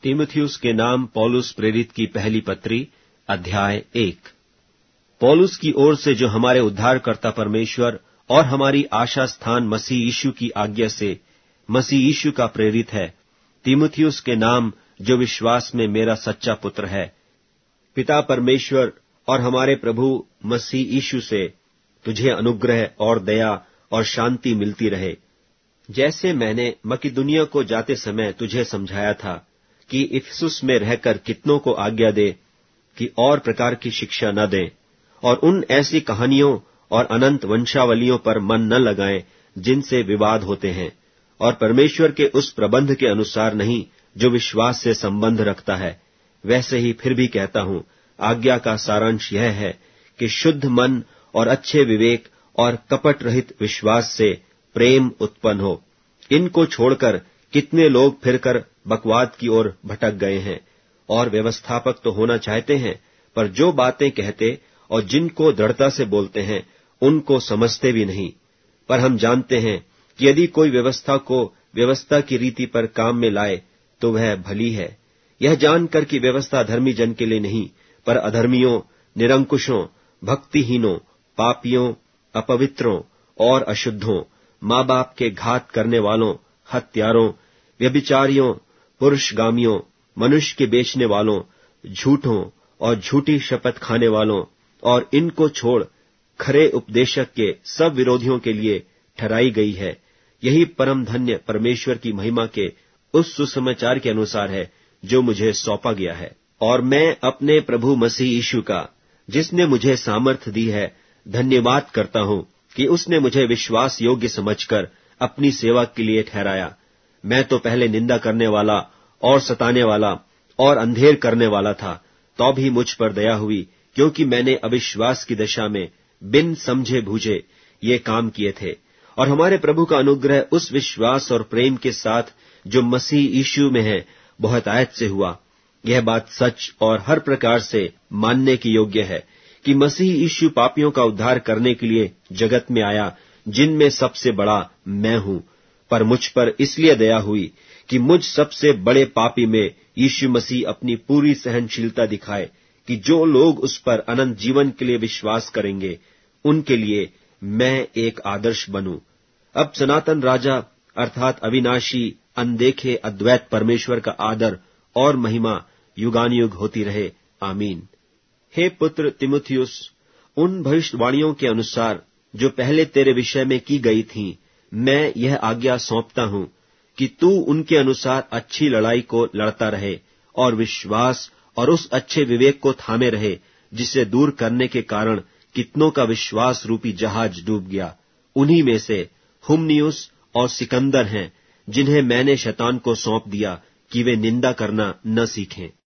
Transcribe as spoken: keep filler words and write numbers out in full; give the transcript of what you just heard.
तीमुथियुस के नाम पौलुस प्रेरित की पहली पत्री, अध्याय एक। पौलुस की ओर से जो हमारे उद्धारकर्ता परमेश्वर और हमारी आशा स्थान मसीह यीशु की आज्ञा से मसीह यीशु का प्रेरित है, तीमुथियुस के नाम जो विश्वास में मेरा सच्चा पुत्र है, पिता परमेश्वर और हमारे प्रभु मसीह यीशु से तुझे अनुग्रह और दया और शांति मिलती रहे। जैसे मैंने मकिदुनिया को जाते समय तुझे समझाया था कि इफिसुस में रहकर कितनों को आज्ञा दे कि और प्रकार की शिक्षा न दें और उन ऐसी कहानियों और अनंत वंशावलियों पर मन न लगाएं जिनसे विवाद होते हैं, और परमेश्वर के उस प्रबंध के अनुसार नहीं जो विश्वास से संबंध रखता है। वैसे ही फिर भी कहता हूं, आज्ञा का सारांश यह है कि शुद्ध मन और अच्छे विवेक और कपट रहित विश्वास से प्रेम उत्पन्न हो। इनको छोड़कर कितने लोग फिरकर बकवाद की ओर भटक गए हैं और व्यवस्थापक तो होना चाहते हैं, पर जो बातें कहते और जिनको दृढ़ता से बोलते हैं उनको समझते भी नहीं। पर हम जानते हैं कि यदि कोई व्यवस्था को व्यवस्था की रीति पर काम में लाए तो वह भली है, यह जानकर कि व्यवस्था धर्मी जन के लिए नहीं पर अधर्मियों, निरंकुशों, भक्तिहीनों, पापियों, अपवित्रों और अशुद्धों, माँ बाप के घात करने वालों, हत्यारों, व्यभिचारियों, पुरुषगामियों, मनुष्य के बेचने वालों, झूठों और झूठी शपथ खाने वालों और इनको छोड़ खरे उपदेशक के सब विरोधियों के लिए ठहराई गई है। यही परम धन्य परमेश्वर की महिमा के उस सुसमाचार के अनुसार है जो मुझे सौंपा गया है। और मैं अपने प्रभु मसीह यीशु का, जिसने मुझे सामर्थ्य दी है, धन्यवाद करता हूं कि उसने मुझे विश्वास योग्य समझकर अपनी सेवा के लिए ठहराया। मैं तो पहले निंदा करने वाला और सताने वाला और अंधेर करने वाला था, तो भी मुझ पर दया हुई, क्योंकि मैंने अविश्वास की दशा में बिन समझे बूझे ये काम किए थे। और हमारे प्रभु का अनुग्रह उस विश्वास और प्रेम के साथ जो मसीह यीशु में है बहुतायत से हुआ। यह बात सच और हर प्रकार से मानने की योग्य है कि मसीह यीशु पापियों का उद्धार करने के लिए जगत में आया, जिनमें सबसे बड़ा मैं हूं। पर मुझ पर इसलिए दया हुई कि मुझ सबसे बड़े पापी में यीशु मसीह अपनी पूरी सहनशीलता दिखाए, कि जो लोग उस पर अनंत जीवन के लिए विश्वास करेंगे उनके लिए मैं एक आदर्श बनूं। अब सनातन राजा अर्थात अविनाशी, अनदेखे, अद्वैत परमेश्वर का आदर और महिमा युगानुयुग होती रहे। आमीन। हे पुत्र तीमुथियुस, उन भविष्यवाणियों के अनुसार जो पहले तेरे विषय में की गई थीं, मैं यह आज्ञा सौंपता हूं कि तू उनके अनुसार अच्छी लड़ाई को लड़ता रहे और विश्वास और उस अच्छे विवेक को थामे रहे जिसे दूर करने के कारण कितनों का विश्वास रूपी जहाज डूब गया। उन्हीं में से हुमनियुस और सिकंदर हैं, जिन्हें मैंने शैतान को सौंप दिया कि वे निंदा करना न सीखें।